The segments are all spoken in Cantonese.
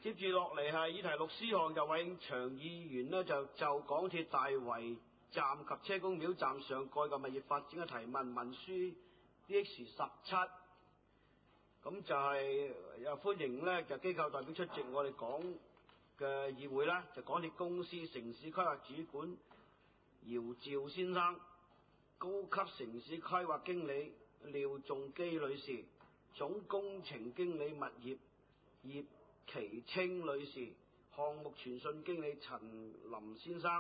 接住落嚟係議題6 C 項，就韋永祥議員呢就港鐵大圍站及車公廟站上蓋嘅物業發展嘅提問，文書 DX17。咁就係歡迎呢就機構代表出席我哋講嘅議會啦，就港鐵公司城市規劃主管姚兆先生、高級城市規劃經理廖仲基女士、總工程經理物業葉其清女士、項目傳訊經理陳林先生、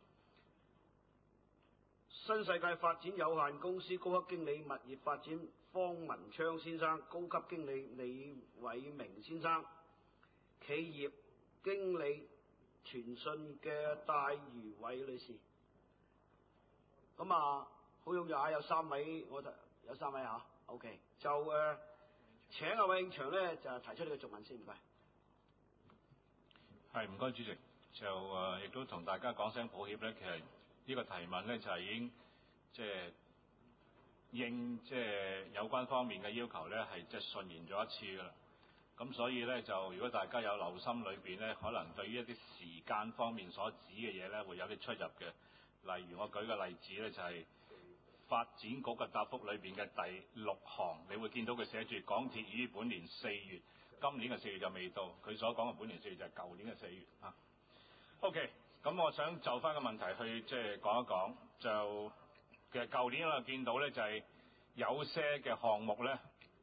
新世界發展有限公司高級經理物業發展方文昌先生、高級經理李偉明先生、企業經理傳訊嘅戴如偉女士。咁好踴躍有3位，有3位嚇。OK， 就請阿韋永祥咧就提出呢個續問先，唔該。 係，唔該主席。就亦都同大家講聲抱歉咧，其實呢個提問咧就係已經應有關方面嘅要求咧係順延咗一次噶啦。咁所以咧就如果大家有留心裏邊咧，可能對於一啲時間方面所指嘅嘢咧會有啲出入嘅。例如我舉個例子咧就係發展局嘅答覆裏邊嘅第6項，你會見到佢寫住港鐵於本年4月，今年嘅4月就未到，佢所講嘅本年4月就係舊年嘅4月啊。OK， 咁我想就翻個問題去講一講，就其實舊年我見到咧就係有些嘅項目咧，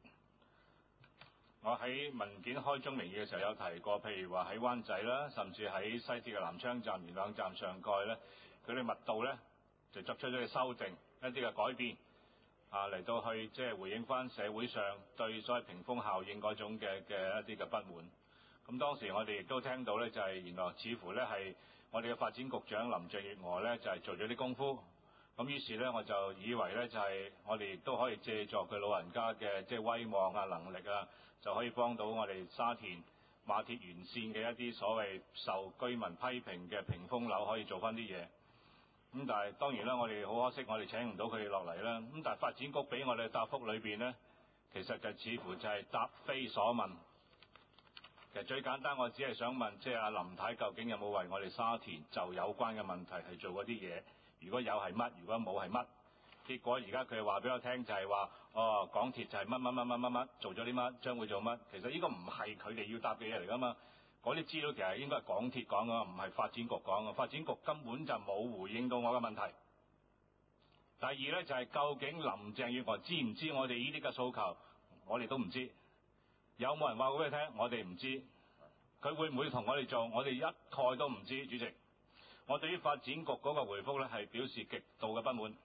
我喺文件開宗明義嘅時候有提過，譬如話喺灣仔啦，甚至喺西鐵嘅南昌站、元朗站上蓋咧，佢哋密度咧就作出咗啲修訂，一啲嘅改變嚟到去回應翻社會上對所謂屏風效應嗰種嘅一啲嘅不滿。咁當時我哋亦都聽到咧，就係原來似乎咧係我哋嘅發展局長林鄭月娥咧就係做咗啲功夫。咁於是咧我就以為咧就係我哋亦都可以借助佢老人家嘅威望啊、能力啊，就可以幫到我哋沙田馬鐵沿線嘅一啲所謂受居民批評嘅屏風樓可以做翻啲嘢。咁但係當然啦，我哋好可惜，我哋請唔到佢哋落嚟啦。咁但係發展局俾我哋答覆裏邊呢，其實就似乎就係答非所問。其實最簡單，我只係想問，阿林太究竟有冇為我哋沙田就有關嘅問題係做嗰啲嘢？如果有係乜？如果冇係乜？結果而家佢話俾我聽就係話，港鐵就係乜做咗啲乜，將會做乜？其實呢個唔係佢哋要答嘅嘢嚟噶嘛。嗰啲資料其實應該係港鐵講㗎，唔係發展局講㗎。發展局根本就冇回應到我嘅問題。第二呢，就係究竟林鄭月娥知唔知我哋呢啲嘅訴求？我哋都唔知。有冇人話過俾佢聽？我哋唔知。佢會唔會同我哋做？我哋一概都唔知。主席，我對於發展局嗰個回覆呢係表示極度嘅不滿。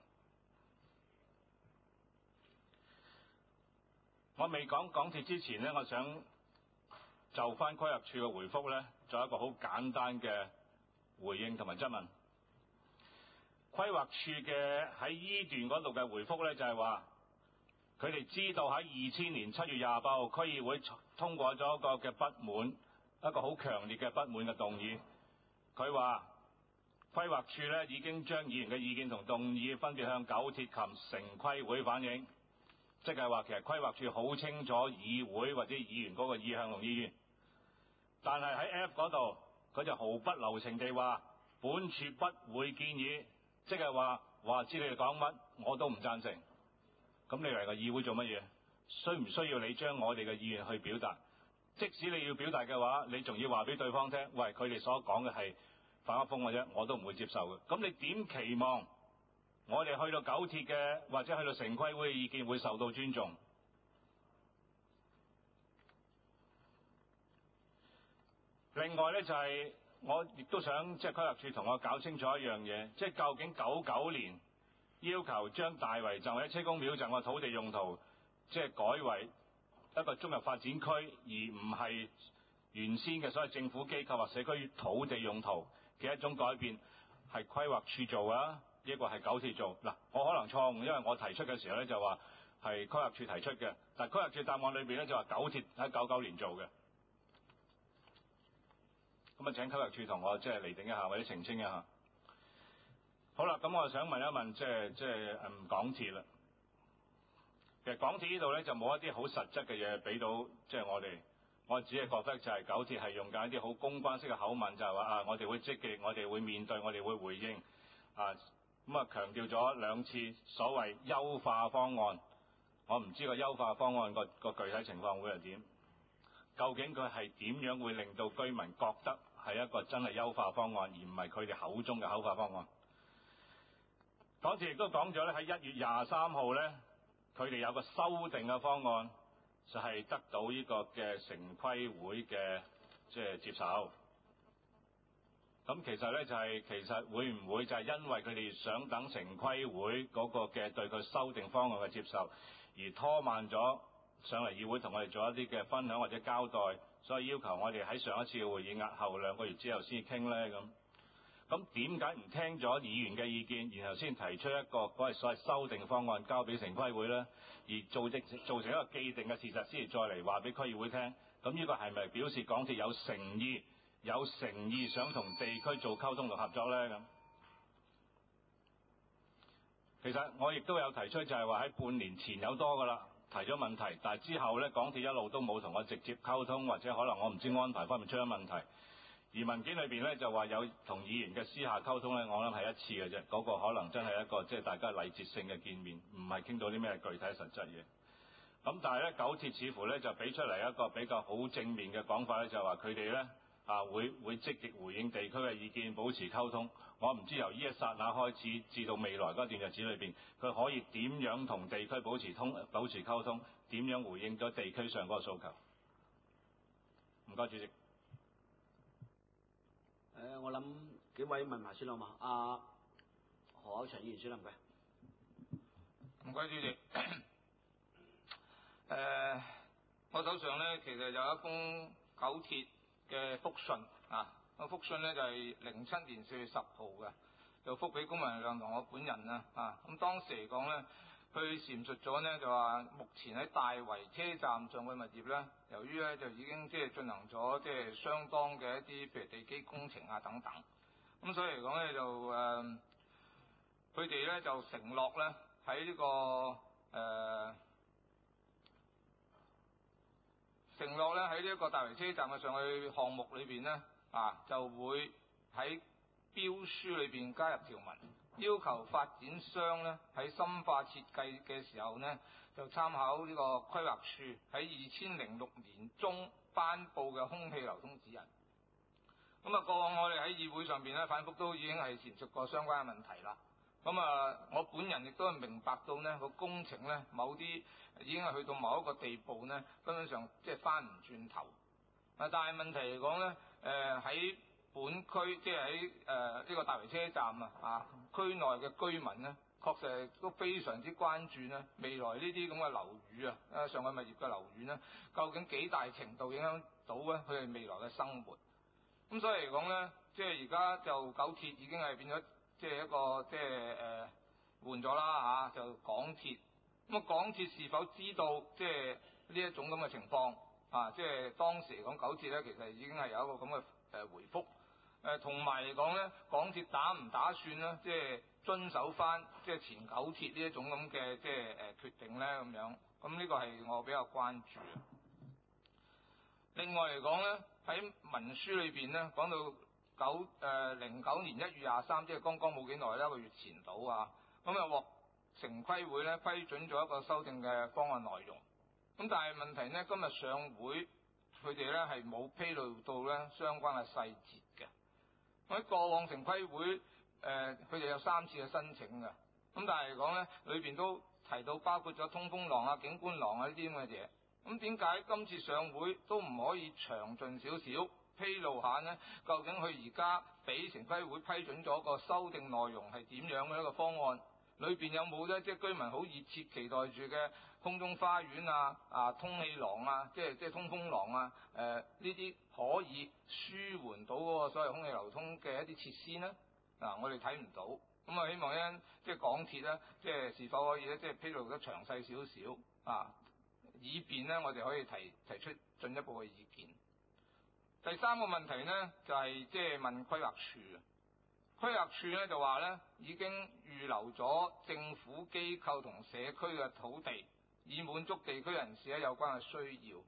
我未講港鐵之前呢，我想就翻規劃處嘅回覆呢，做一個好簡單嘅回應同埋質問。規劃處嘅喺呢段嗰度嘅回覆呢，就係話佢哋知道喺2000年7月28號區議會通過咗一個嘅不滿，一個好強烈嘅不滿嘅動議。佢話規劃處呢已經將議員嘅意見同動議分別向九鐵及城規會反映，即係話其實規劃處好清楚議會或者議員嗰個意向同意願。但係喺 F 嗰度，佢就毫不留情地話本處不會建議，即係話知你哋講乜我都唔贊成。咁你嚟個議會做乜嘢？需唔需要你將我哋嘅意願去表達？即使你要表達嘅話，你仲要話俾對方聽，喂，佢哋所講嘅係反一風嘅啫，我都唔會接受嘅。咁你點期望我哋去到九鐵嘅或者去到城規會嘅意見會受到尊重？另外呢，就係我亦都想規劃處同我搞清楚一樣嘢，即係究竟99年要求將大圍站或者車公廟站嘅土地用途改為一個綜合發展區，而唔係原先嘅所謂政府機構或社區土地用途嘅一種改變，係規劃處做啊，抑或係九鐵做？嗱，我可能錯誤，因為我提出嘅時候呢，就話係規劃處提出嘅，但係規劃處答案裏邊呢，就話九鐵喺99年做嘅。咁啊，請規劃處同我釐定一下或者澄清一下。好啦，咁我想問一問港鐵啦。其實港鐵呢度呢，就冇一啲好實質嘅嘢俾到我哋。 我只係覺得就係九鐵係用緊一啲好公關式嘅口吻，就係話我哋會積極，我哋會面對，我哋會回應咁啊強調咗兩次所謂優化方案。我唔知個優化方案個具體情況會係點，究竟佢係點樣會令到居民覺得係一個真係優化方案，而唔係佢哋口中嘅優化方案。港鐵亦都講咗咧，喺1月23號咧，佢哋有個修訂嘅方案，就係得到呢個嘅城規會嘅接受。咁其實咧其實會唔會就係因為佢哋想等城規會嗰個嘅對佢修訂方案嘅接受，而拖慢咗上嚟議會同我哋做一啲嘅分享或者交代，所以要求我哋喺上一次嘅會議押後2個月之後先傾咧咁。咁點解唔聽咗議員嘅意見，然後先提出一個嗰係所謂修訂方案交俾城規會咧，而造成一個既定嘅事實，先至再嚟話俾區議會聽？咁呢個係咪表示港鐵有誠意想同地區做溝通同合作咧？咁其實我亦都有提出，就係話喺半年前有多噶啦，提咗問題，但係之後咧港鐵一路都冇同我直接溝通，或者可能我唔知安排方面出咗問題。而文件裏邊咧就話有同議員嘅私下溝通咧，我諗係一次嘅啫，嗰個可能真係一個大家禮節性嘅見面，唔係傾到啲咩具體實質嘢。咁但係咧九鐵似乎咧就俾出嚟一個比較好正面嘅講法咧，就係話佢哋咧會積極回應地區嘅意見，保持溝通。我唔知由呢一剎那開始至到未來嗰段日子裏邊，佢可以點樣同地區保持溝通，點樣回應咗地區上嗰個訴求。唔該，主席。 我諗幾位問埋先好嘛？何啟祥議員先啦，唔該。 唔該，主席。我手上咧其實有一封九鐵嘅覆信個覆信咧就係07年4月10號嘅，就覆俾公民力量同我本人咁當時嚟講咧，佢闡述咗呢，就話目前喺大圍車站上嘅物業咧，由於咧就已經進行咗相當嘅一啲譬如地基工程等等，咁所以嚟講咧就佢哋咧就承諾咧喺呢個承諾咧喺呢一個大圍車站嘅上去項目裏邊咧就會喺標書裏邊加入條文，要求發展商咧喺深化設計嘅時候呢，就參考呢個規劃署喺2006年中頒布嘅空氣流通指引。咁過往我哋喺議會上邊咧反覆都已經係闡述過相關嘅問題啦。咁我本人亦都係明白到呢個工程呢，某啲已經係去到某一個地步呢，根本上翻唔轉頭。但係問題嚟講呢，喺本區喺呢個大圍車站區內嘅居民呢，確實都非常之關注呢未來呢啲咁嘅樓宇上海物業嘅樓宇呢，究竟幾大程度影響到呢佢哋未來嘅生活。咁所以嚟講呢，而家就九鐵已經係變咗一個換咗啦就港鐵。咁港鐵是否知道呢一種咁嘅情況當時嚟講九鐵咧其實已經係有一個咁嘅回覆。同埋嚟講咧，港鐵打唔打算咧遵守翻前九鐵呢一種咁嘅決定咧咁樣。咁呢個係我比較關注嘅。另外嚟講咧，喺文書裏邊咧講到09年1月23，即係剛剛冇幾耐啦，一個月前到咁獲城規會咧批准咗一個修訂嘅方案內容。咁但係問題呢，今日上會佢哋咧係冇披露到咧相關嘅細節嘅。喺過往城規會佢哋有3次嘅申請嘅。咁但係嚟講咧，裏邊都提到包括咗通風廊景觀廊呢啲咁嘅嘢。咁點解今次上會都唔可以詳盡少少披露下呢？究竟佢而家俾城規會批准咗個修訂內容係點樣嘅一個方案？裏邊有冇咧居民好熱切期待住嘅空中花園通氣廊即通風廊呢啲可以舒緩到嗰個所謂空氣流通嘅一啲設施呢？我哋睇唔到。咁希望咧港鐵咧是否可以咧披露得詳細少少以便咧我哋可以提出進一步嘅意見。第三個問題呢，就係問規劃署。規劃署咧就話咧已經預留咗政府機構同社區嘅土地，以滿足地區人士有關嘅需要。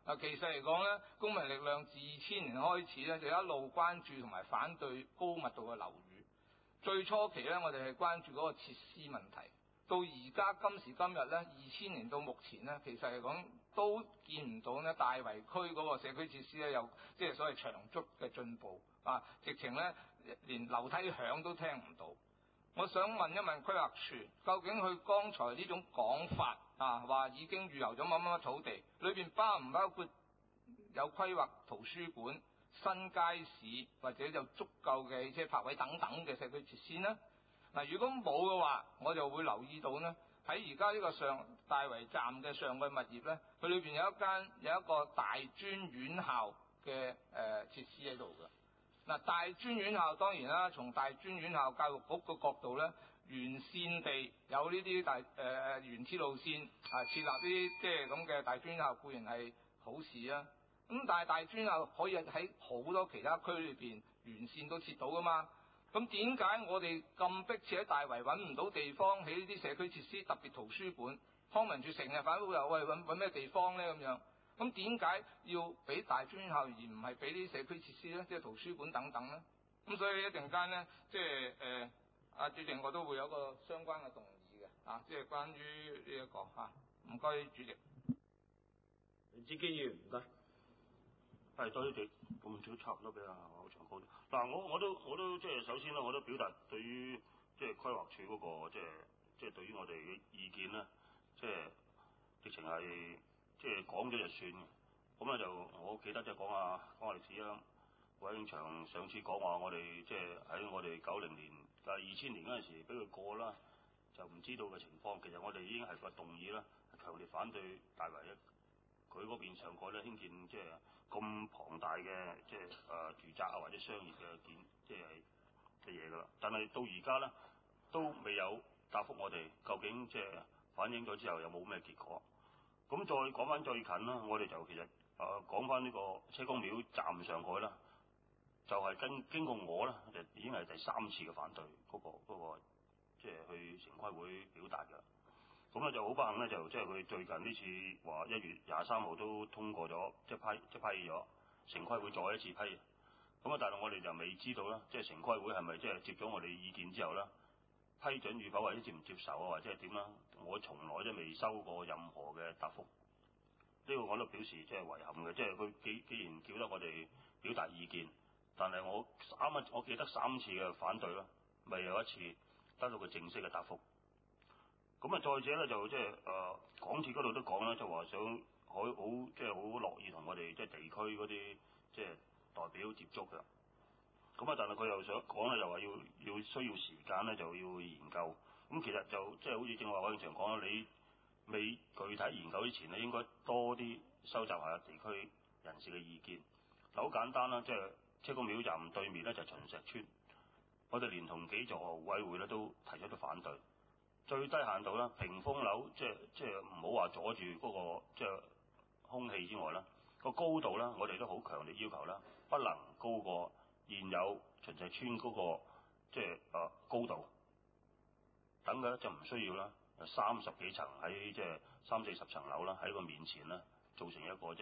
其實嚟講咧，公民力量自2000年開始咧，就一路關注同埋反對高密度嘅樓宇。最初期咧，我哋係關注嗰個設施問題。到而家今時今日咧，2000年到目前咧，其實嚟講都見唔到咧大圍區嗰個社區設施咧有即係所謂長足嘅進步啊！直情咧連樓梯響都聽唔到。我想問一問規劃處，究竟佢剛才呢種講法啊，話已經預留咗乜乜土地，裏邊包唔包括有規劃圖書館、新街市或者有足夠嘅汽車泊位等等嘅社區設施呢？嗱，如果冇嘅話，我就會留意到呢，喺而家呢個大圍站嘅上蓋物業呢，佢裏邊有一個大專院校嘅設施喺度嘅。嗱，大專院校當然啦，從大專院校教育局嘅角度呢，完善地有呢啲原鐵路線設立呢啲即係咁嘅大專院校固然係好事啊。咁但係大專院校可以喺好多其他區裏邊完善都設到噶嘛。咁點解我哋咁迫切喺大圍揾唔到地方起呢啲社區設施，特別圖書館？康文署成日反覆又喂揾咩地方咧咁樣？咁點解要俾大專院校而唔係俾啲社區設施咧？即係圖書館等等咧？咁所以一陣間咧，即係主席我都會有個相關嘅動議嘅，即係關於呢一個唔該主席。 梁志堅議員唔該。 係多謝主席，咁少差唔多俾阿歐長講。嗱，我都即係首先咧，我都表達對於即係規劃署嗰個即係對於我哋嘅意見咧，即係直情係即係講咗就算嘅。咁咧就我記得即係講下歷史啦。委員長上次講話我哋即係喺我哋90年2000年嗰陣時俾佢過啦，就唔知道嘅情況。其實我哋已經係個動議啦，係強烈反對大圍佢嗰邊上蓋咧興建即係咁龐大嘅即係住宅啊或者商業嘅即係嘅嘢㗎啦。但係到而家咧都未有答覆我哋究竟即係反映咗之後有冇咩結果。咁再講翻最近啦，我哋就其實講翻呢個車公廟站上蓋啦，就係經過我啦，就已經係第3次嘅反對嗰個即係去城規會表達㗎。咁咧就好不幸咧，就即係佢最近呢次話1月23號都通過咗，即係批咗城規會再一次批。咁啊，但係我哋就未知道啦，即係城規會係咪即係接咗我哋意見之後啦，批准與否或者接唔接受啊，或者係點啦？我從來都未收過任何嘅答覆。呢個我都表示即係遺憾嘅，即係佢既然叫得我哋表達意見，但係我記得3次嘅反對啦，未有一次得到佢正式嘅答覆。咁啊，再者咧就即係港鐵嗰度都講啦，就話想好即係好樂意同我哋即係地區嗰啲即係代表接觸嘅。咁啊，但係佢又想講咧，又話要需要時間咧，就要研究。咁其實就即係好似正話委員長講啦，你未具體研究之前咧，應該多啲收集下地區人士嘅意見。嗱，好簡單啦，即係車公廟站對面咧就係秦石村，我哋連同幾座委會咧都提出咗反對。最低限度啦，屏風樓即係唔好話阻住嗰個即係空氣之外啦，個高度啦，我哋都好強烈要求啦，不能高過現有秦石村嗰個即係高度。等嘅就唔需要啦，30幾層喺即係30-40層樓啦，喺個面前啦，造成一個即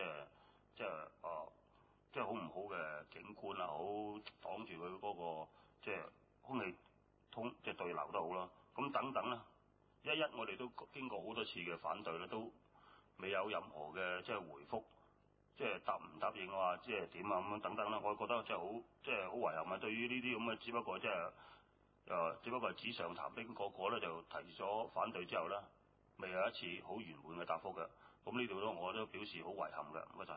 係好唔好嘅景觀啦，好擋住佢嗰個即係空氣即係對流都好啦。咁等等啦。我哋都經過好多次嘅反對咧，都未有任何嘅即係回覆，即係答唔答應啊，即係點啊咁樣等等啦。我覺得真係好遺憾啊！對於呢啲咁嘅，只不過係紙上談兵，個咧就提咗反對之後咧，未有一次好圓滿嘅答覆嘅。咁呢度咧，我都表示好遺憾嘅。唔該晒。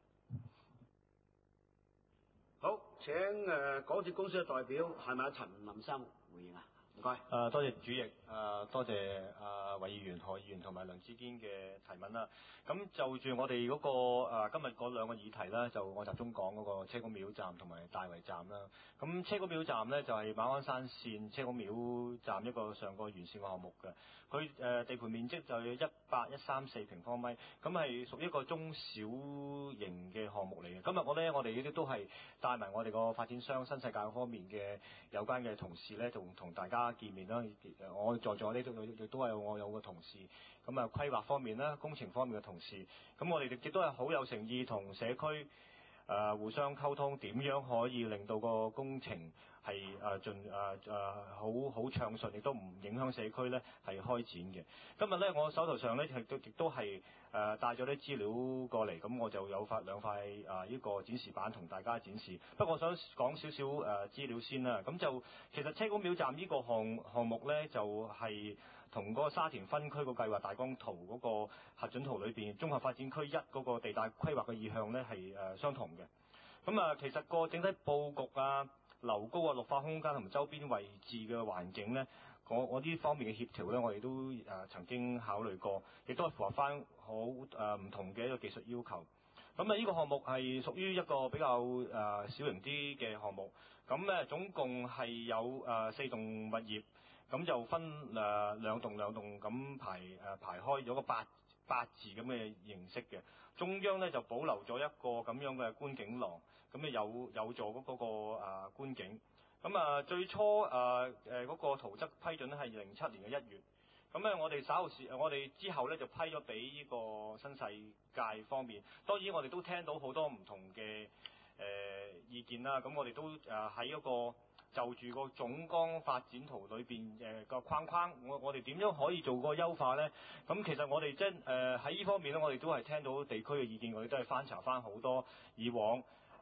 好，請港鐵公司嘅代表係咪陳林生回應啊？唔該。 多謝主席，多謝韋議員、何議員同埋梁志堅嘅提問啦。咁就住我哋嗰個今日嗰2個議題啦，就我集中講嗰個車公廟站同埋大圍站啦。咁車公廟站呢，就係馬鞍山線車公廟站一個上蓋完善嘅項目嘅。佢地盤面積就18134平方米，咁係屬於一個中小型嘅項項目嚟嘅。今日我哋呢啲都係帶埋我哋個發展商新世界方面嘅有關嘅同事咧，同大家見面啦。我在座呢度亦都係我有個同事，咁啊規劃方面啦、工程方面嘅同事，咁我哋亦都係好有誠意同社區互相溝通，點樣可以令到個工程係好暢順，亦都唔影響社區咧係開展嘅。今日咧我手頭上咧亦都係帶咗啲資料過嚟，咁我就有兩塊呢個展示板同大家展示。不過我想講少少資料先啦。咁就其實車公廟站呢個項目咧，就係同嗰個沙田分區個計劃大綱圖嗰個核准圖裏邊綜合發展區1嗰個地帶規劃嘅意向咧係相同嘅。咁其實個整體佈局啊、樓高啊、綠化空間同埋周邊位置嘅環境咧，我呢方面嘅協調咧，我哋都曾經考慮過，亦都係符合翻好唔同嘅一個技術要求。咁呢個項目係屬於一個比較小型啲嘅項目。咁總共係有4棟物業，咁就分兩棟咁排開咗個八字咁嘅形式嘅。中央咧就保留咗一個咁樣嘅觀景廊，咁有助嗰個觀景。咁最初嗰個圖則批准咧係07年嘅1月。咁我哋之後咧就批咗俾呢個新世界方面。當然我哋都聽到好多唔同嘅意見啦。咁我哋都喺一個就住個總綱發展圖裏邊個框框，我哋點樣可以做個優化咧？咁其實我哋喺呢方面咧，我哋都係聽到地區嘅意見，我哋都係翻查翻好多以往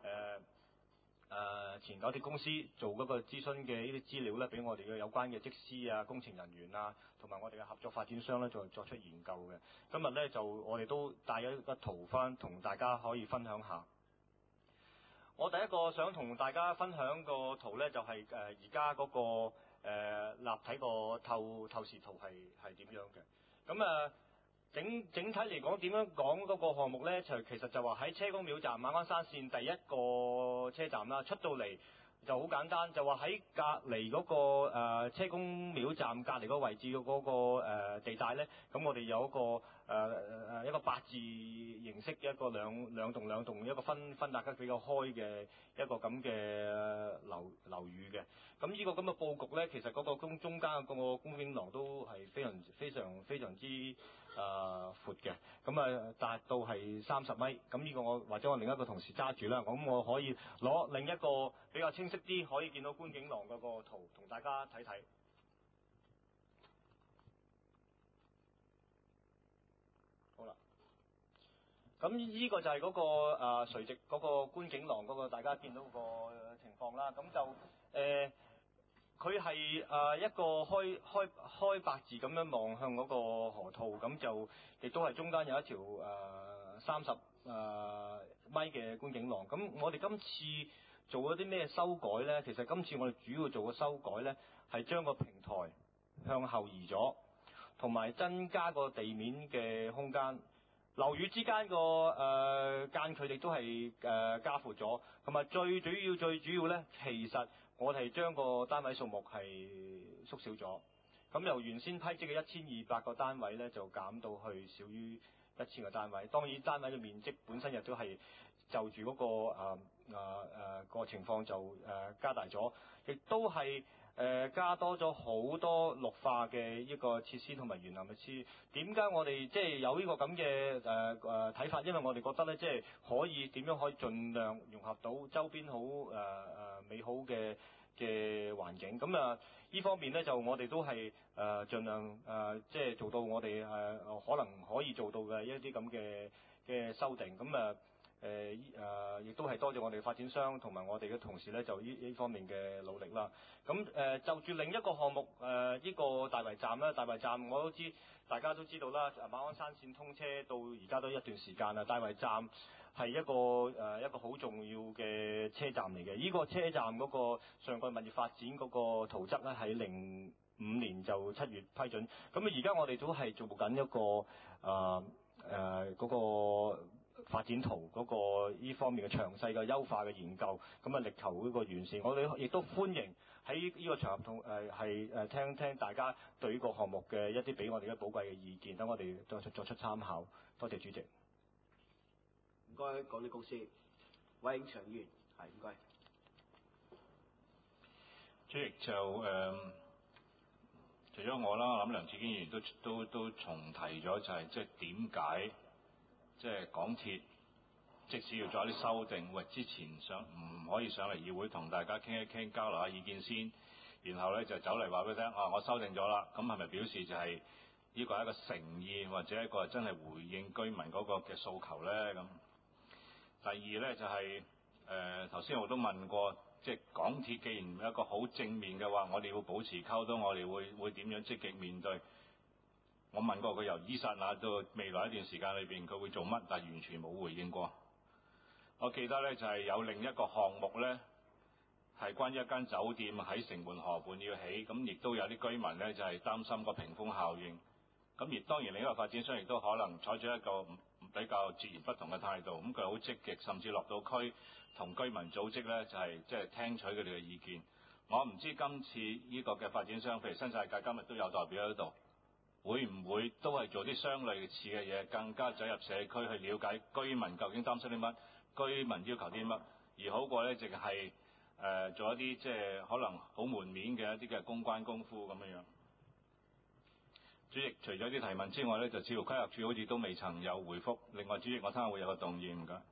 前九鐵公司做嗰個諮詢嘅呢啲資料咧，俾我哋嘅有關嘅則師啊、工程人員啊，同埋我哋嘅合作發展商咧，作出研究嘅。今日咧就我哋都帶咗個圖翻，同大家可以分享下。我第一個想同大家分享個圖咧，就係而家嗰個立體個透視圖係點樣嘅。咁整體嚟講，點樣講嗰個項目咧？其實就話喺車公廟站馬鞍山線第一個車站啦，出到嚟就好簡單，就話喺隔離嗰個車公廟站隔離嗰個位置嘅嗰個地帶咧，咁我哋有一個八字形式嘅一個兩棟一個分隔得比較開嘅一個咁嘅樓宇嘅。咁呢個咁嘅佈局咧，其實嗰個中間嗰個觀景廊都係非常之闊嘅。咁達到係30米。咁呢個或者我另一個同事揸住啦，咁我可以攞另一個比較清晰啲可以見到觀景廊嗰個圖同大家睇睇。好啦，咁呢個就係嗰個垂直嗰個觀景廊嗰個大家見到個情況啦。咁就佢係一個開八字咁樣望向嗰個河套，咁就亦都係中間有一條30米嘅觀景廊。咁我哋今次做咗啲咩修改咧？其實今次我哋主要做嘅修改咧，係將個平台向後移咗，同埋增加個地面嘅空間。樓宇之間個間距亦都係加闊咗，同埋最主要咧，其實我哋將個單位數目係縮小咗。咁由原先批准嘅1200個單位咧，就減到去少於1000個單位。當然單位嘅面積本身亦都係就住嗰個情況就加大咗，亦都係加多咗好多綠化嘅一個設施同埋園林嘅設施。點解我哋即係有呢個咁嘅睇法？因為我哋覺得咧，即係可以點樣可以盡量融合到周邊好美好嘅環境。咁呢方面咧，就我哋都係盡量即係做到我哋可能可以做到嘅一啲咁嘅修訂。咁亦都係多謝我哋發展商同埋我哋嘅同事咧，就呢方面嘅努力啦。咁就住另一個項目呢個大圍站啦，大圍站我都知大家都知道啦，馬鞍山線通車到而家都一段時間啦。大圍站係一個好重要嘅車站嚟嘅。呢個車站嗰個上蓋物業發展嗰個圖則咧，喺05年就7月批准。咁而家我哋都係做緊一個嗰個發展圖嗰個呢方面嘅詳細嘅優化嘅研究，咁力求呢個完善。我哋亦都歡迎喺呢個場合同係聽大家對呢個項目嘅一啲俾我哋嘅寶貴嘅意見，等我哋作出參考。多謝主席。 唔該，港鐵公司。 委永祥議員，係唔該。 主席就除咗我啦，我諗梁志堅議員都重提咗，就係即係點解即係港鐵即使要做一啲修訂，喂之前唔可以上嚟議會同大家傾一傾，交流下意見先，然後咧就走嚟話俾你聽，我修訂咗啦，咁係咪表示就係呢個係一個誠意，或者一個真係回應居民嗰個嘅訴求咧？咁第二咧就係頭先我都問過。即係港鐵既然有一個好正面嘅話，我哋要保持溝通，我哋會點樣積極面對？我問過佢由依剎那到未來一段時間裏邊，佢會做乜，但係完全冇回應過。我記得咧就係有另一個項目咧，係關於一間酒店喺城門河畔要起，咁亦都有啲居民咧就係擔心個屏風效應。咁而當然另一個發展商亦都可能採取一個比較截然不同嘅態度，咁佢好積極，甚至落到區同居民組織咧，就係即係聽取佢哋嘅意見。我唔知今次呢個嘅發展商，譬如新世界今日都有代表喺度，會唔會都係做啲相類似嘅嘢，更加走入社區去了解居民究竟擔心啲乜，居民要求啲乜，而好過咧淨係做一啲即係可能好門面嘅一啲嘅公關功夫咁樣樣。主席，除咗啲提問之外咧，就似乎規劃署好似都未曾有回覆。另外，主席，我聽下會有個動議，唔該。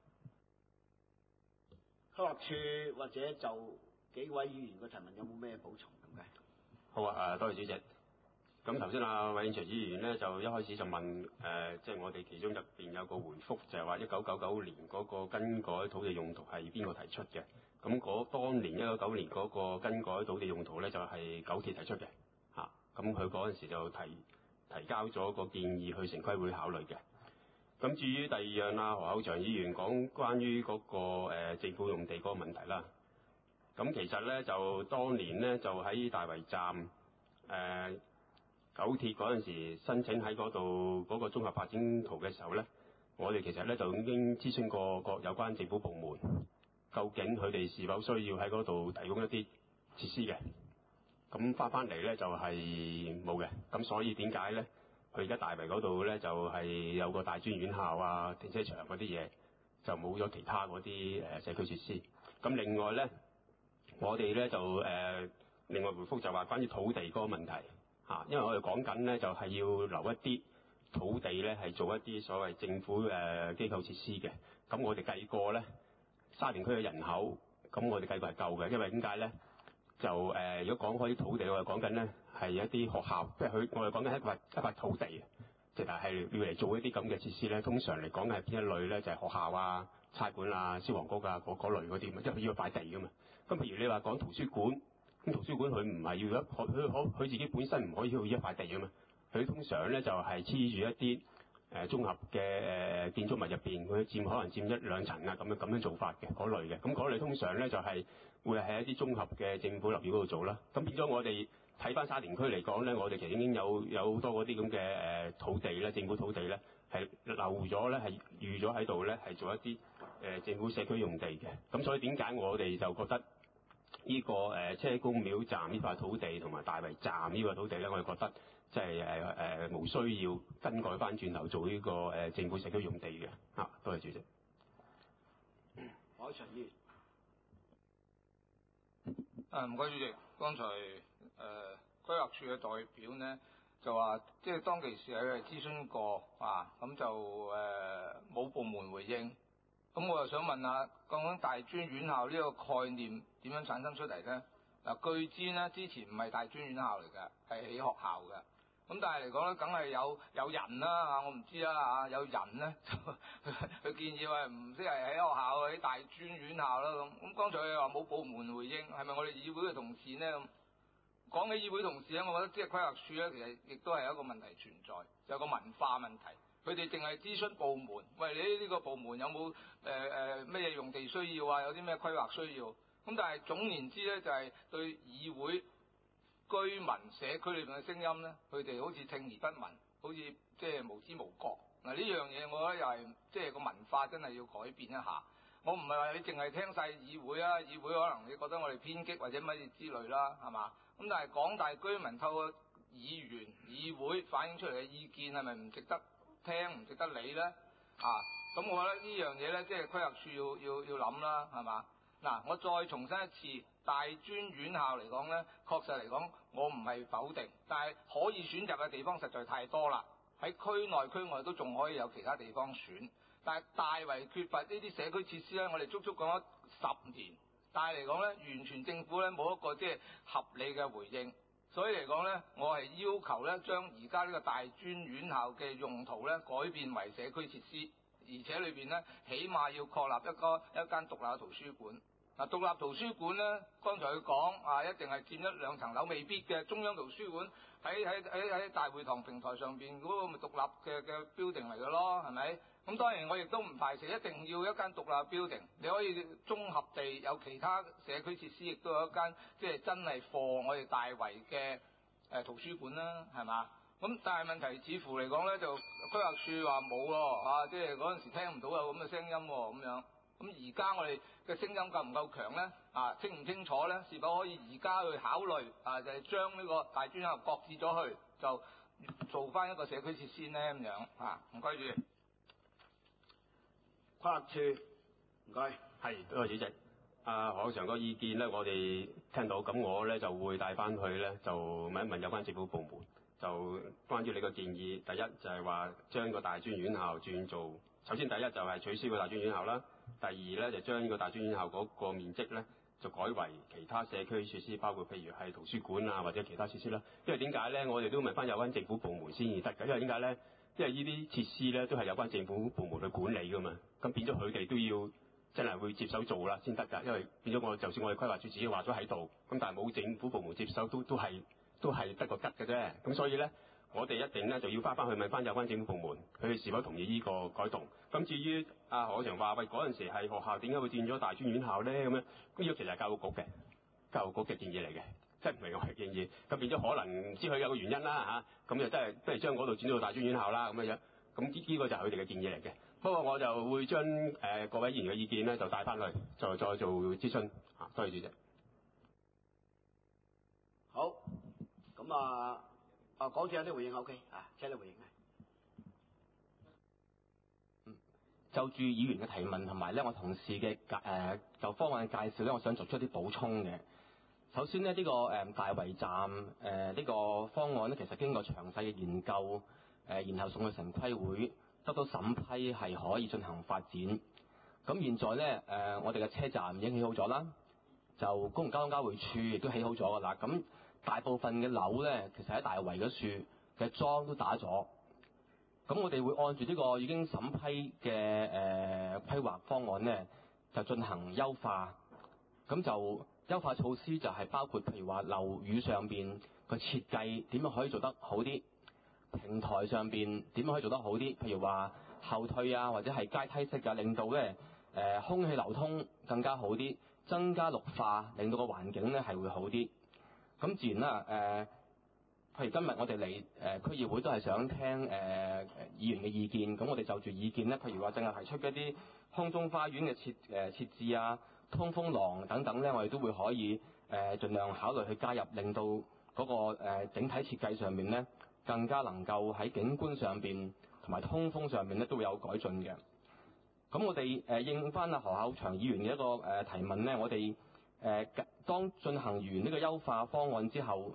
規劃署或者就幾位議員嘅提問有冇咩補充咁嘅？ 好啊，多謝主席。咁頭先委永祥議員咧就一開始就問即係我哋其中入邊有個回覆，就係話1999年嗰個更改土地用途係邊個提出嘅？咁當年1999年嗰個更改土地用途咧就係九鐵提出嘅嚇。咁佢嗰陣時就提交咗個建議去城規會考慮嘅。咁至於第二樣何厚祥議員講關於嗰個政府用地嗰個問題啦。咁其實咧就當年咧就喺大圍站九鐵嗰陣時申請喺嗰度嗰個綜合發展圖嘅時候咧，我哋其實咧就已經諮詢過各有關政府部門，究竟佢哋是否需要喺嗰度提供一啲設施嘅。咁翻嚟咧就係冇嘅，咁所以點解咧？佢而家大圍嗰度咧就係有個大專院校啊、停車場嗰啲嘢，就冇咗其他嗰啲社區設施。咁另外咧，我哋咧就另外回覆就話關於土地嗰個問題嚇，因為我哋講緊咧就係要留一啲土地咧係做一啲所謂政府機構設施嘅。咁我哋計過咧，沙田區嘅人口，咁我哋計過係夠嘅，因為點解咧？就如果講開啲土地，我哋講緊咧係一啲學校，即係我哋講緊一塊土地，即係要嚟做一啲咁嘅設施咧。通常嚟講係邊一類咧？就係學校啊、差館啊、消防局啊嗰類嗰啲嘛，即係佢要塊地噶嘛。咁譬如你話講圖書館，咁圖書館佢唔係要佢自己本身唔可以要一塊地噶嘛。佢通常咧就係黐住一啲綜合嘅建築物入邊，佢可能佔一兩層啊，咁樣做法嘅嗰類嘅。咁嗰類通常咧就係會喺一啲綜合嘅政府樓宇嗰度做啦。咁變咗我哋睇翻沙田區嚟講咧，我哋其實已經有好多嗰啲咁嘅土地咧，政府土地咧係留咗咧，係預咗喺度咧，係做一啲政府社區用地嘅。咁所以點解我哋就覺得呢個車公廟站呢塊土地同埋大圍站呢個土地咧，我哋覺得即係無需要更改翻轉頭做呢個政府社區用地嘅。多謝主席。 何厚祥議員。 唔該主席，剛才規劃署嘅代表呢就話，即係當其時係諮詢過咁就冇部門回應。咁我又想問下，究竟大專院校呢個概念點樣產生出嚟呢？據知呢之前唔係大專院校嚟嘅，係起學校嘅。咁但係嚟講咧，梗係有人啦我唔知啦有人咧就佢建議話唔識係喺學校喺大專院校啦咁。咁剛才佢話冇部門回應，係咪我哋議會嘅同事呢？咁講起議會同事咧，我覺得即係規劃署咧，其實亦都係有一個問題存在，就有個文化問題。佢哋淨係諮詢部門，喂你呢個部門有冇咩嘢用地需要啊？有啲咩規劃需要？咁但係總言之咧，就係對議會居民社區裏邊嘅聲音咧，佢哋好似聽而不聞，好似即係無知無覺。呢樣嘢，我覺得又係即係個文化真係要改變一下。我唔係話你淨係聽晒議會啊，議會可能你覺得我哋偏激或者乜嘢之類啦，係嘛？咁但係廣大居民透過議員議會反映出嚟嘅意見係咪唔值得聽、唔值得理咧？ 咁我覺得呢樣嘢咧，即係規劃署要諗啦，係嘛？嗱，我再重申一次，大專院校嚟講咧，確實嚟講，我唔係否定，但係可以選擇嘅地方實在太多啦。喺區內區外都仲可以有其他地方選，但係大圍缺乏呢啲社區設施咧，我哋足足講咗10年，但係嚟講咧，完全政府咧冇一個即係合理嘅回應，所以嚟講咧，我係要求咧將而家呢個大專院校嘅用途咧改變為社區設施，而且裏邊咧起碼要確立一間獨立嘅圖書館。嗱，獨立圖書館咧，剛才佢講一定係佔1-2層樓，未必嘅。中央圖書館喺大會堂平台上邊嗰個咪獨立嘅 building 嚟嘅咯，係咪？咁當然我亦都唔排除一定要一間獨立 building，你可以綜合地有其他社區設施，亦都有一間即係真係貨我哋大圍嘅圖書館啦，係嘛？咁但係問題似乎嚟講咧，就規劃署話冇咯，即係嗰陣時聽唔到有咁嘅聲音喎，咁樣。咁而家我哋嘅聲音夠唔夠強咧？清唔清楚咧？是否可以而家去考慮就係將呢個大專院校擱置咗去，就做翻一個社區設施咧咁樣唔該主席。 規劃署，唔該。 係，多謝主席。何厚祥個意見咧，我哋聽到，咁我咧就會帶翻去咧，就問一問有關政府部門，就關於你個建議。第一就係話將個大專院校轉做，首先第一就係取消個大專院校啦。第二咧就將呢個大專院校嗰個面積咧就改為其他社區設施，包括譬如係圖書館啊或者其他設施啦。因為點解咧？我哋都問翻有關政府部門先至得㗎。因為點解咧？因為呢啲設施咧都係有關政府部門去管理㗎嘛。咁變咗佢哋都要真係會接手做啦先得㗎。因為變咗就算我哋規劃署自己話咗喺度，咁但係冇政府部門接手都係得個吉嘅啫。咁所以咧，我哋一定咧就要翻去問翻有關政府部門，佢哋是否同意呢個改動。咁至於何厚祥話喂嗰陣時係學校點解會轉咗大專院校咧？咁樣呢個其實係教育局嘅建議嚟嘅，即係唔係我嘅建議。咁變咗可能唔知佢有個原因啦嚇，咁就真係不如將嗰度轉到大專院校啦咁樣。咁呢個就係佢哋嘅建議嚟嘅。不過我就會將各位議員嘅意見咧就帶翻去，再做諮詢。多謝主席。 好，咁港姐有啲回應 OK 請你回應。 就住議員嘅提問同埋咧我同事嘅就方案嘅介紹咧，我想作出一啲補充嘅。首先呢，呢個大圍站呢個方案咧，其實經過詳細嘅研究然後送去城規會得到審批係可以進行發展。咁現在咧我哋嘅車站已經起好咗啦，就公共交通交匯處亦都起好咗㗎啦。咁大部分嘅樓咧，其實喺大圍嗰處嘅樁都打咗。咁我哋會按住呢個已經審批嘅規劃方案咧，就進行優化。咁就優化措施就係包括譬如話樓宇上邊個設計點樣可以做得好啲，平台上邊點樣可以做得好啲，譬如話後退啊或者係階梯式啊，令到咧空氣流通更加好啲，增加綠化，令到個環境咧係會好啲。咁自然啦譬如今日我哋嚟區議會都係想聽議員嘅意見，咁我哋就住意見咧，譬如話淨係提出一啲空中花園嘅設置啊、通風廊等等咧，我哋都會可以盡量考慮去加入，令到嗰個整體設計上面咧更加能夠喺景觀上邊同埋通風上面咧都會有改進嘅。咁我哋應翻何厚祥議員嘅一個提問咧，我哋當進行完呢個優化方案之後，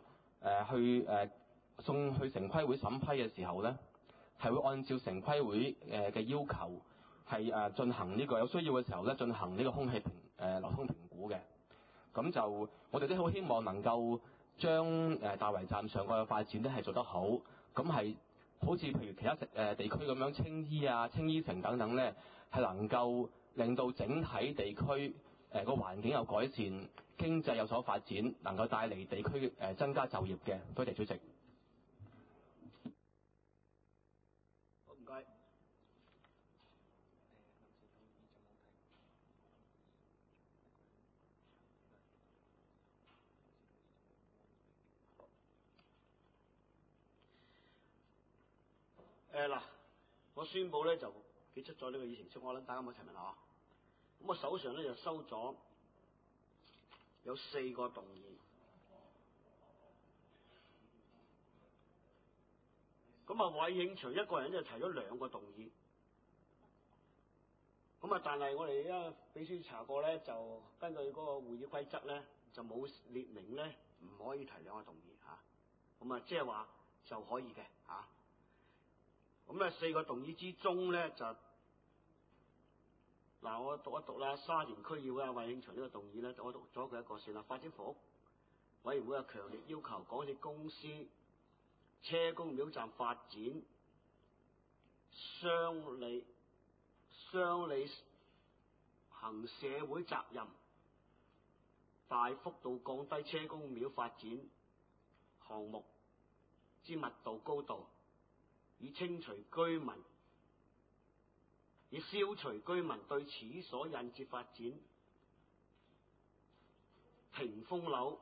送去城規會審批嘅時候咧，係會按照城規會嘅要求係進行呢個有需要嘅時候咧進行呢個空氣流通評估嘅。咁就我哋都好希望能夠將大圍站上蓋嘅發展咧係做得好，咁係好似譬如其他地區咁樣青衣啊、青衣城等等咧，係能夠令到整體地區個環境有改善，經濟有所發展，能夠帶嚟地區增加就業嘅。多謝主席。 好，唔該。嗱，我宣佈咧就結束咗呢個議程出，我諗大家冇提問下。咁我手上咧就收咗有4個動議。咁韋慶祥一個人就提咗2個動議。 咁啊，但係我哋而家秘書查過咧，就根據嗰個會議規則咧，就冇列明咧唔可以提兩個動議嚇。咁啊，即係話就可以嘅嚇。咁咧4個動議之中咧就嗱，我讀一讀啦。沙田區議會啊，衛慶祥呢個動議咧，我讀咗佢一個先啦。發展房屋委員會啊，強烈要求港鐵公司車公廟站發展商理行社會責任，大幅度降低車公廟發展項目之密度高度，以消除居民對此所引致發展屏風樓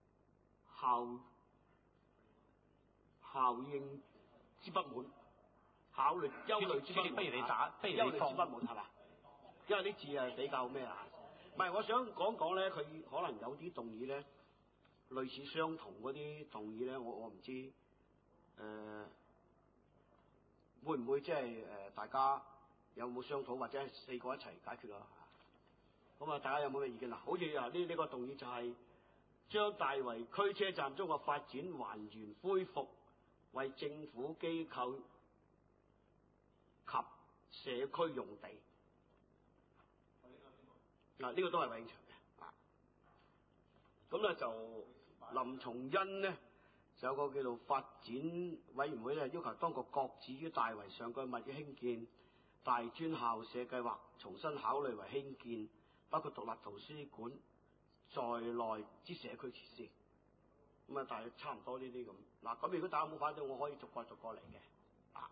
效應之不滿，憂慮之不滿， 不如你打，不如憂慮之你放不滿係嘛？因為啲字係比較咩啊？唔係，我想講講咧，佢可能有啲動議咧，類似相同嗰啲動議咧，我唔知會唔會即係大家有冇商討，或者係4個一齊解決咯？咁啊，大家有冇咩意見啊？好似呢個動議就係將大圍區車站中嘅發展還原恢復為政府機構及社區用地。嗱，呢個都係衛慶祥嘅啊。咁咧就林松恩呢，就有個叫做發展委員會咧，要求當局擱置於大圍上蓋物業興建大專校舍計劃，重新考慮為興建包括獨立圖書館在內之社區設施。咁啊，大約差唔多呢啲咁。嗱，咁如果大家冇反對，我可以逐個嚟嘅。啊，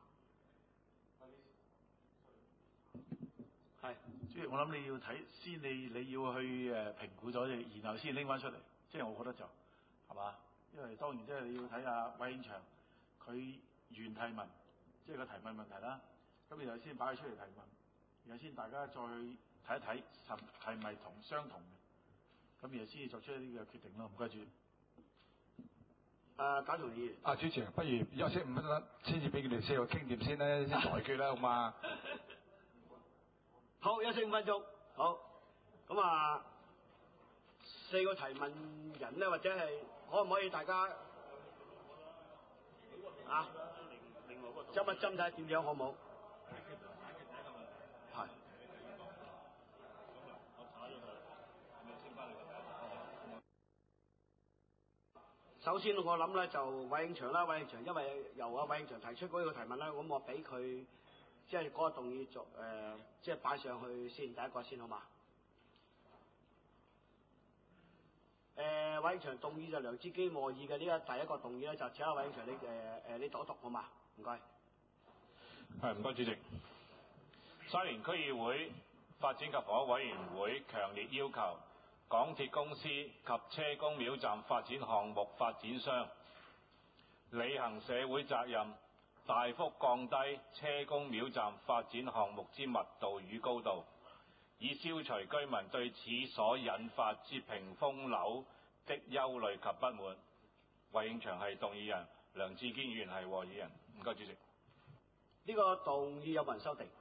係。 主席，我諗你要睇先，你要去評估咗，然後先拎翻出嚟。即係我覺得就係嘛，因為當然即係你要睇下衛慶祥佢原提問，即係個提問問題啦。咁然後先擺佢出嚟提問，然後先大家再睇一睇係咪相同嘅，咁然後先至作出一啲嘅決定咯。唔該主席。 簡同議員。 主持，不如休息5分鐘，先至俾佢哋4個傾掂先咧，先裁決啦，好嘛？ 好，休息5分鐘。好，咁啊，4個提問人咧，或者係可唔可以大家啊斟一斟睇下點樣好唔好？係。首先我諗咧就衛慶祥啦，衛慶祥因為由阿衛慶祥提出嗰個提問啦，咁我俾佢即係嗰個動議做即係擺上去先，第一個先好嘛？衛慶祥動議就梁志堅和議嘅呢個第一個動議咧，就請阿衛慶祥你讀一讀好嘛？唔該。 係，唔該主席。沙田區議會發展及房屋委員會強烈要求港鐵公司及車公廟站發展項目發展商履行社會責任，大幅降低車公廟站發展項目之密度與高度，以消除居民對此所引發之屏風樓的憂慮及不滿。衛慶祥係動議人，梁志堅議員係和議人。唔該主席。 呢個動議有冇人修訂？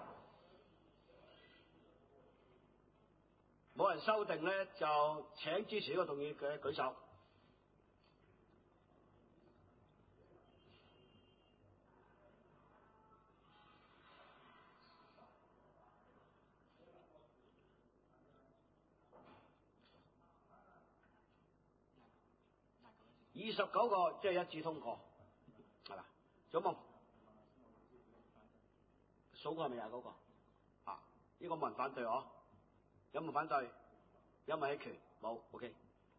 冇人修訂咧，就請支持呢個動議嘅舉手。29個即係一致通過，係嘛？仲有冇？數過係咪29個？啊，呢個冇人反對哦。有冇反對？有冇棄權？冇 ，OK。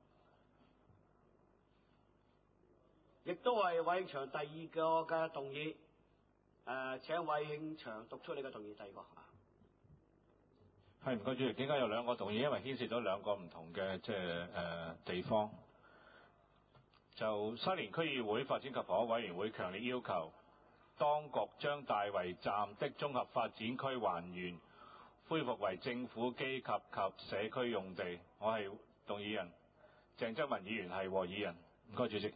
亦都係衛慶祥第二個嘅動議。請衛慶祥讀出你嘅動議第二個。 係，唔該主席。點解有兩個動議？因為牽涉到兩個唔同嘅地方。就沙田區議會發展及房屋委員會強烈要求當局將大圍站的綜合發展區還原恢復為政府機構及社區用地。我係動議人，鄭則文議員係和議人。唔該主席。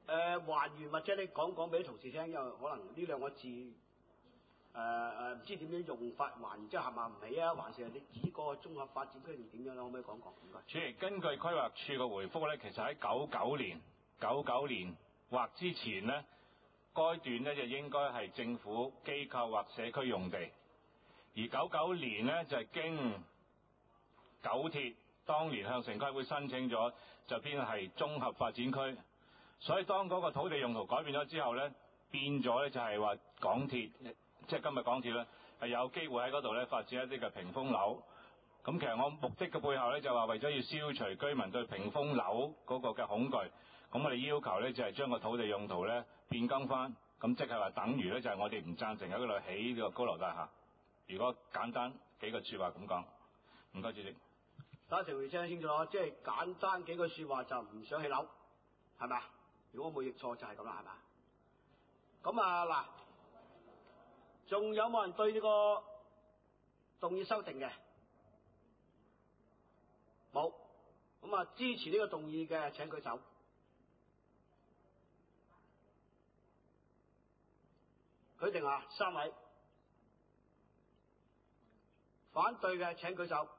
還原或者你講俾同事聽，因為可能呢兩個字唔知點樣用法，還原即係合埋唔起啊，還是係你指個綜合發展區定點樣咧？可唔可以講講？唔該。 主席，根據規劃署嘅回覆咧，其實喺99年或之前呢，該段呢就應該係政府機構或社區用地，而99年呢，就係經九鐵當年向城規會申請咗，就變係綜合發展區。所以當嗰個土地用途改變咗之後呢，變咗呢就係話港鐵，即係今日港鐵呢，係有機會喺嗰度呢發展一啲嘅屏風樓。咁其實我目的嘅背後呢，就話為咗要消除居民對屏風樓嗰個嘅恐懼，咁我哋要求呢，就係將個土地用途呢變更翻，咁即係話等於呢，就係我哋唔贊成喺嗰度起呢個高樓大廈。如果簡單幾個説話咁講，唔該主席。 大家會聽清楚咯，即係簡單幾句説話就唔想起樓，係咪啊？如果我冇譯錯就係咁啦，係嘛？咁啊嗱，仲有冇人對呢個動議修訂嘅？冇。咁啊，支持呢個動議嘅請舉手。舉定啊，3位。反對嘅請舉手。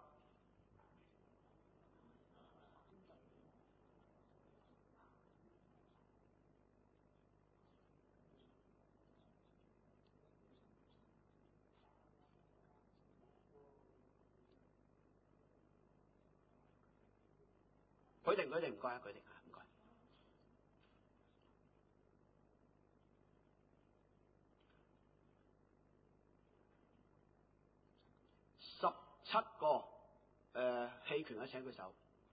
舉定，唔該啊，舉定啊，唔該。17個棄權嘅請舉手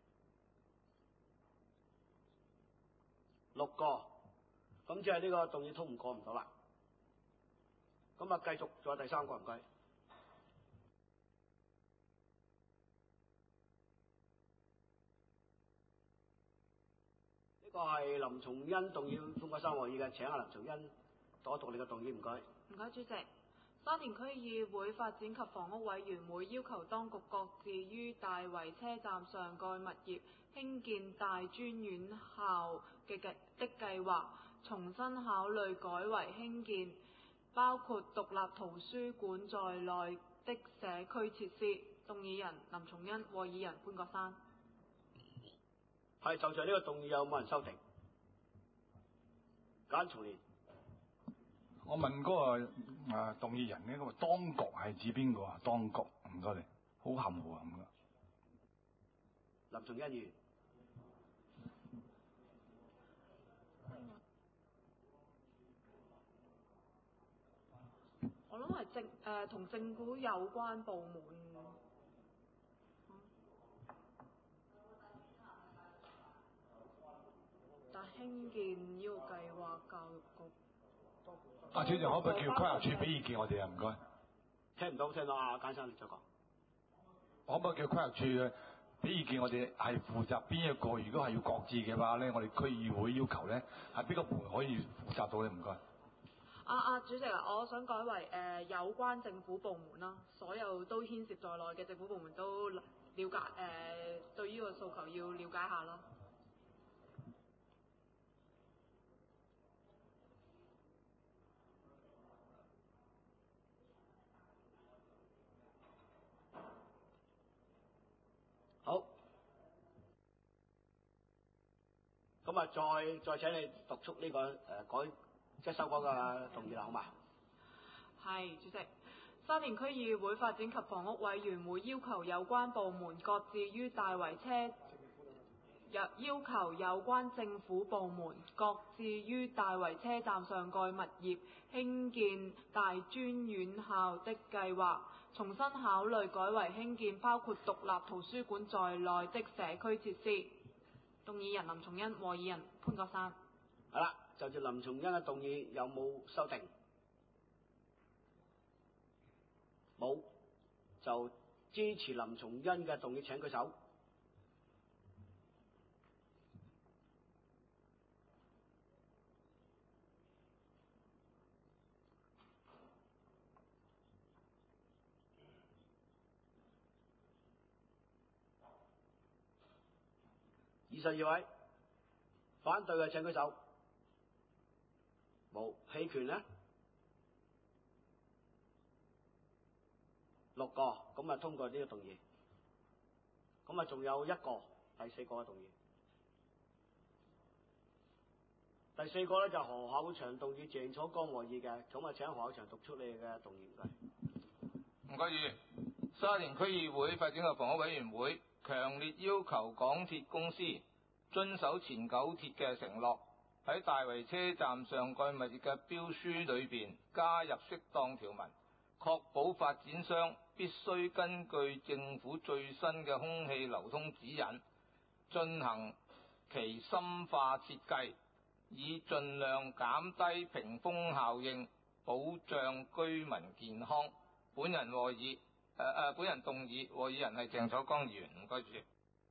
，6個，咁即係呢個動議通唔過唔到啦。咁啊，繼續再第3個，唔該。呢個係林松恩動議通過3項議嘅，請阿林松恩讀一讀你嘅動議，唔該。 唔該，主席。沙田區議會發展及房屋委員會要求當局擱置於大圍車站上蓋物業興建大專院校的計劃，重新考慮改為興建包括獨立圖書館在內的社區設施。動議人林松恩，和議人潘國山。 係就住呢個動議有冇人修訂？簡重年。 我問嗰個動議人呢個當局係指邊個啊？當局唔該你，好含糊啊咁噶。 林松恩議員。 我諗係同政府有關部門。但興建呢個計劃，教育局。 主席可唔可以叫規劃署俾意見我哋啊？唔該。 聽唔到，聽到啊，簡生你再講。 可唔可以叫規劃署俾意見我哋係負責邊一個？如果係要擱置嘅話咧，我哋區議會要求咧係邊個部門可以負責到咧？唔該。 主席啊，我想改為有關政府部門啦，所有都牽涉在內嘅政府部門都了解對呢個訴求要了解下啦。 好，咁啊，再請你讀出呢個修改嘅動議啦，好嘛？ 係，主席。沙田區議會發展及房屋委員會要求有關部門擱置於大圍車要求有關政府部門擱置於大圍車站上蓋物業興建大專院校的計劃，重新考慮改為興建包括獨立圖書館在內的社區設施。動議人林松恩，和議人潘國山。 好啦，就住林松恩嘅動議有冇修訂？冇，就支持林松恩嘅動議請舉手。22位，反對嘅請舉手。 冇。棄權咧6個，咁啊通過呢個動議。咁啊仲有一個第4個嘅動議。第4個咧就何厚祥動議鄭楚光和議嘅，咁啊請何厚祥讀出你嘅動議。 唔該，議員。沙田區議會發展及房屋委員會強烈要求港鐵公司遵守前九鐵嘅承諾，喺大圍車站上蓋物業嘅標書裏邊加入適當條文，確保發展商必須根據政府最新嘅空氣流通指引，進行其深化設計，以盡量減低屏風效應，保障居民健康。本人動議，和議人係鄭楚光議員。唔該，主席。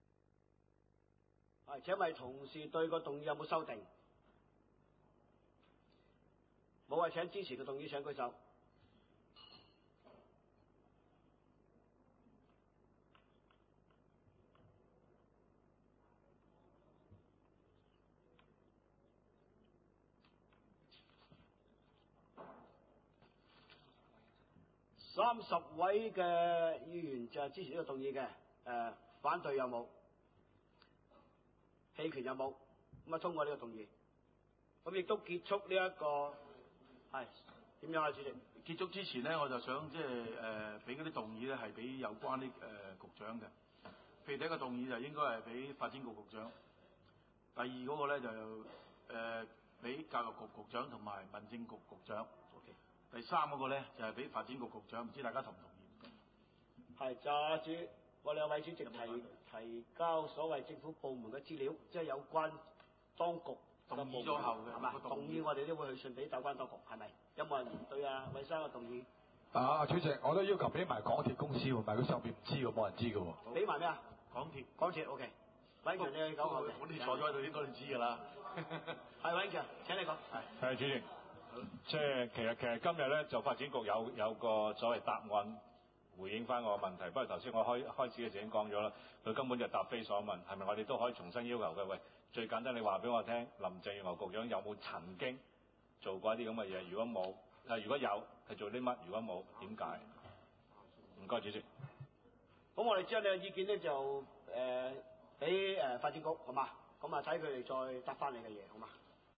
係，請問同事對個動議有冇修訂？冇啊，請支持嘅動議請舉手。30位嘅議員就係支持呢個動議嘅，反對有冇？棄權有冇？咁啊通過呢個動議，咁亦都結束呢一個係點樣啊？主席， 結束之前咧，我就想即係俾嗰啲動議咧係俾有關啲局長嘅，譬如第一個動議就應該係俾發展局局長，第二嗰個咧就俾教育局局長同埋民政局局長。第三嗰個咧就係俾發展局局長，唔知大家同唔同意？ 係就我哋有位主席提交所謂政府部門嘅資料，即係有關當局動議咗後嘅， 係嘛？動議我哋都會去信俾有關當局，係咪？有冇人對啊？韋生嘅動議？ 主席，我都要求俾埋港鐵公司喎，唔係佢上邊唔知嘅，冇人知嘅喎。 俾埋咩啊？ 港鐵 OK。韋祥，你去講我哋。 我哋坐咗喺度應該都知㗎啦。 係韋祥，請你講。 係主席，即係其實今日咧就發展局有個所謂答案回應翻我嘅問題，不過頭先我開始嘅時已經講咗啦，佢根本就答非所問，係咪我哋都可以重新要求嘅？喂，最簡單你話俾我聽，林鄭月娥局長有冇曾經做過一啲咁嘅嘢？如果冇，如果有係做啲乜？如果冇，點解？唔該，主席。 咁我哋將你嘅意見咧就俾發展局好嘛？咁啊睇佢哋再答翻你嘅嘢好嘛？